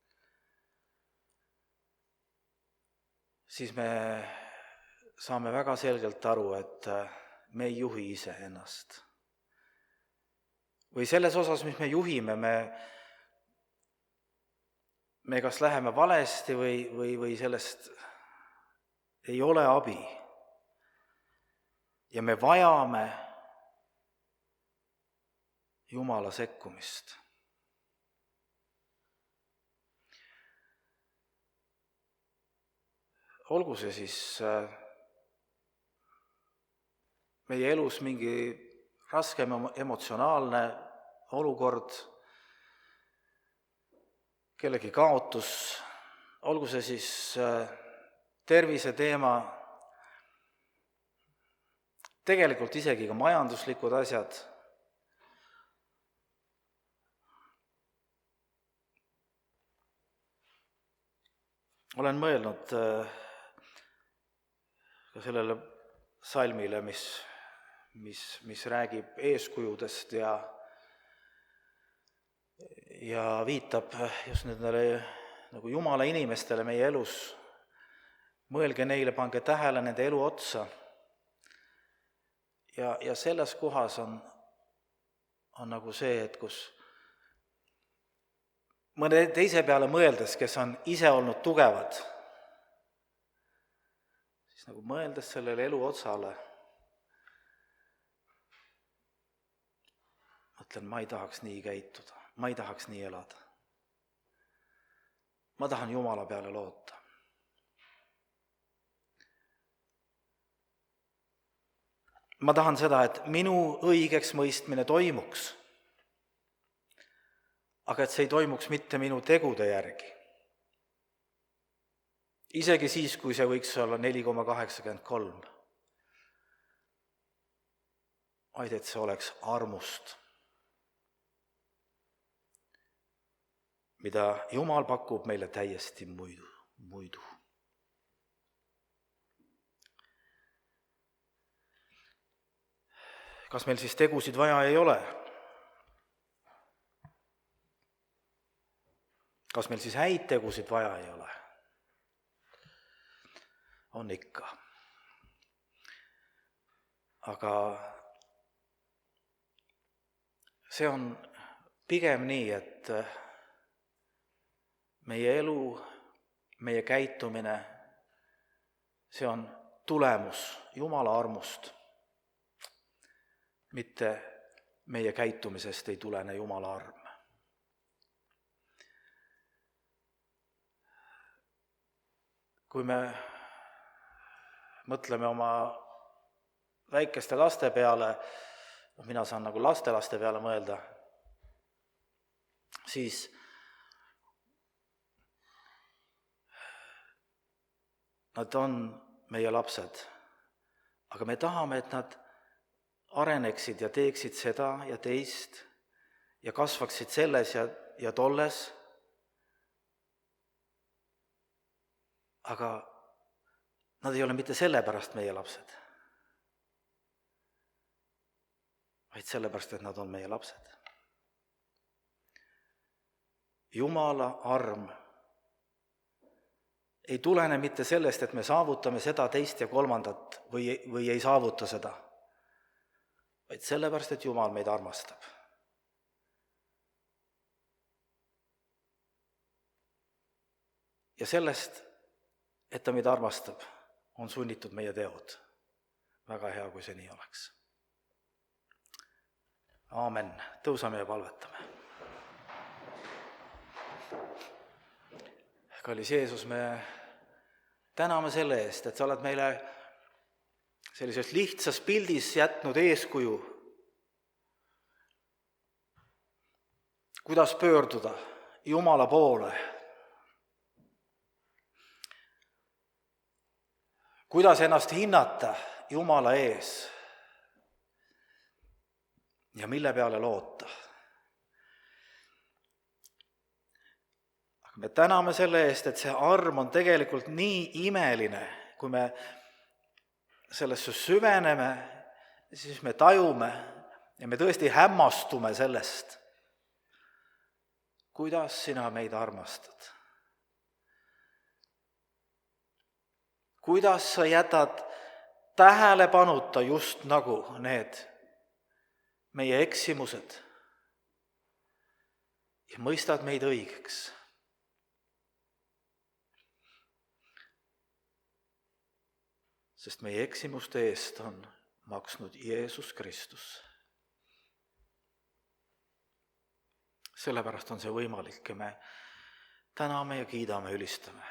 siis me saame väga selgelt aru, et me ei juhi ise ennast. Või selles osas, mis me juhime, me kas läheme valesti või sellest ei ole abi. Ja me vajame Jumala sekkumist. Olgu see siis meie elus mingi raskem emotsionaalne olukord kellegi kaotus, olgu see siis terviseteema, tegelikult isegi ka majanduslikud asjad. Olen mõelnud ka sellele salmile, mis räägib eeskujudest ja viitab just nendele nagu Jumala inimestele meie elus. Mõelge neile, pange tähele nende elu otsa. Ja selles kohas on nagu see, et kus mõne teise peale mõeldes, kes on ise olnud tugevad, siis nagu mõeldes sellele elu otsale, mõtlen, ma ei tahaks nii käituda, ma ei tahaks nii elada. Ma tahan Jumala peale loota. Ma tahan seda, et minu õigeks mõistmine toimuks, aga et see ei toimuks mitte minu tegude järgi. Isegi siis, kui see võiks olla 4,83. Vaid et see oleks armust, mida Jumal pakub meile täiesti muidu. Kas meil siis tegusid vaja ei ole? Kas meil siis häid tegusid vaja ei ole? On ikka. Aga see on pigem nii, et meie elu, meie käitumine, see on tulemus Jumala armust. Mitte meie käitumisest ei tulene Jumala arm. Kui me mõtleme oma väikeste laste peale, mina saan nagu lastelaste peale mõelda, siis nad on meie lapsed, aga me tahame, et nad areneksid ja teeksid seda ja teist ja kasvaksid selles ja tolles. Aga nad ei ole mitte sellepärast meie lapsed, vaid sellepärast, et nad on meie lapsed. Jumala arm ei tulene mitte sellest, et me saavutame seda, teist ja kolmandat või ei saavuta seda, vaid sellepärast, et Jumal meid armastab. Ja sellest, et ta meid armastab, on sunnitud meie teod. Väga hea, kui see nii oleks. Aamen. Tõusame ja palvetame. Kallis Jeesus, me täname selle eest, et sa oled meile sellises lihtsas pildis jätnud eeskuju, kuidas pöörduda Jumala poole, kuidas ennast hinnata Jumala ees ja mille peale loota. Aga me täname selle eest, et see arm on tegelikult nii imeline, kui me sellesse süveneme, siis me tajume ja me tõesti hämmastume sellest, kuidas sina meid armastad. Kuidas sa jätad tähelepanuta just nagu need meie eksimused ja mõistad meid õigeks. Sest meie eksimuste eest on maksnud Jeesus Kristus. Sellepärast on see võimalik ja me täname ja kiidame, ülistame.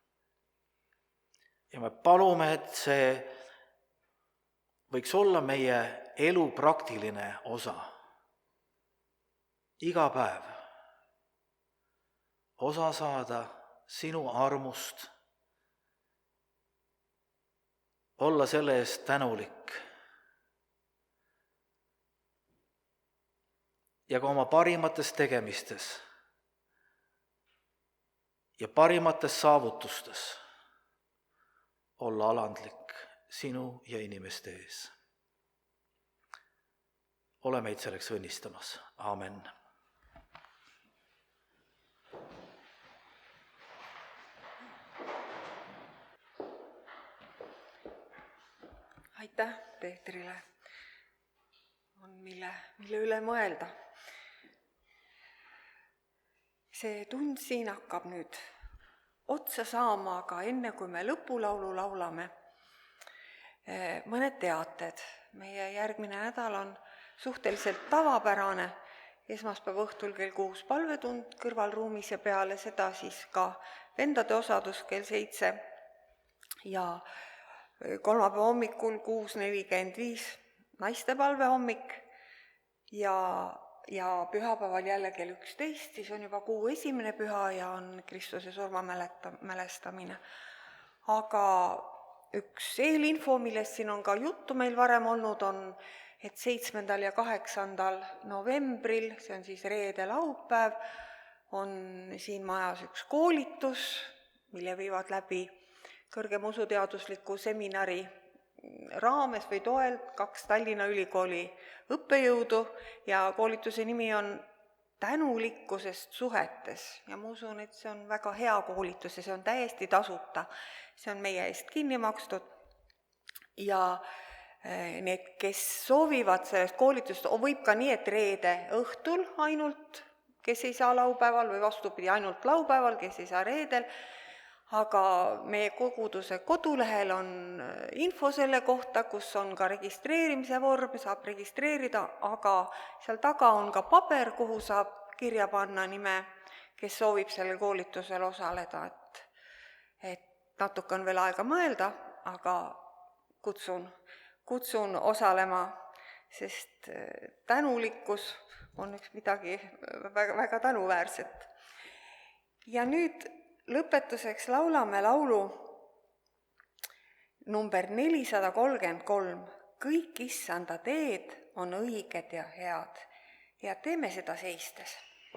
Ja me palume, et see võiks olla meie elu praktiline osa. Iga päev osa saada sinu armust, olla selle eest tänulik ja ka oma parimates tegemistes ja parimates saavutustes olla alandlik sinu ja inimeste ees. Ole meid selleks õnnistamas. Aamen. Aitäh Peetrile, on mille üle mõelda. See tund siin hakkab nüüd otsa saama, aga enne kui me lõpulaulu laulame, mõned teated. Meie järgmine nädal on suhteliselt tavapärane, esmaspäeva õhtul kell 6 palvetund kõrvalruumis ja peale seda siis ka vendade osadus kell 7 ja kolmapäeva hommikul 6.45 naiste palvehommik ja pühapäeval jälle kell 11, siis on juba kuu esimene püha ja on Kristuse surma mälestamine. Aga üks eelinfo, millest siin on ka juttu meil varem olnud, on, et 7. ja 8. novembril, see on siis reede laupäev, on siin majas üks koolitus, mille viivad läbi kõrgema usuteadusliku seminari raames või toel 2 Tallinna Ülikooli õppejõudu ja koolituse nimi on tänulikkusest suhetes ja ma usun, et see on väga hea koolitus ja see on täiesti tasuta. See on meie eest kinni makstud ja need, kes soovivad sellest koolitust, võib ka nii, et reede õhtul ainult, kes ei saa laupäeval või vastupidi ainult laupäeval, kes ei saa reedel, aga meie koguduse kodulehel on info selle kohta, kus on ka registreerimise vorm, saab registreerida, aga seal taga on ka paber, kuhu saab kirja panna nime, kes soovib sellel koolitusel osaleda. Et natuke on veel aega mõelda, aga kutsun osalema, sest tänulikkus on üks midagi väga, väga tänuväärset. Ja nüüd lõpetuseks laulame laulu number 433. Kõik issanda teed on õiged ja head ja teeme seda seistes.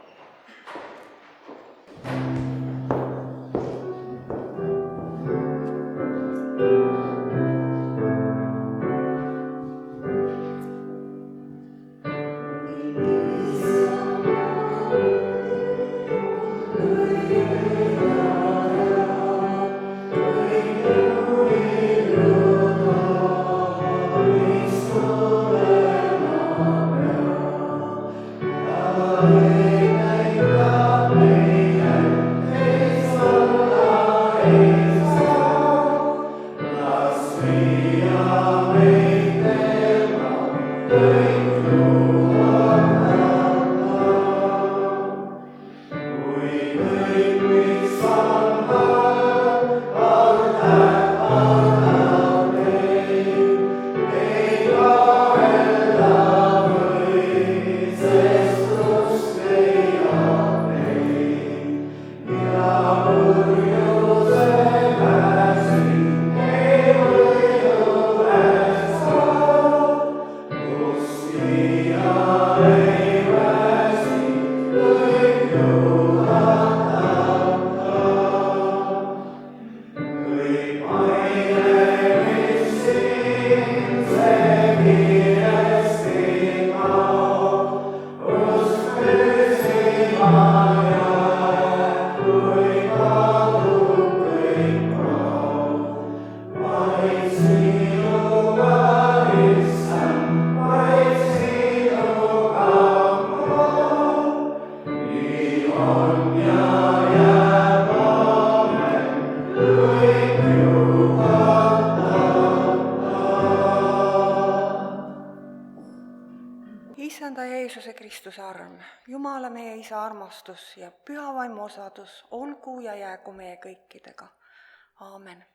Issanda Jeesuse Kristuse arm, Jumala meie Isa armastus ja püha vaimu osadus olgu ja jäägu meie kõikidega. Aamen.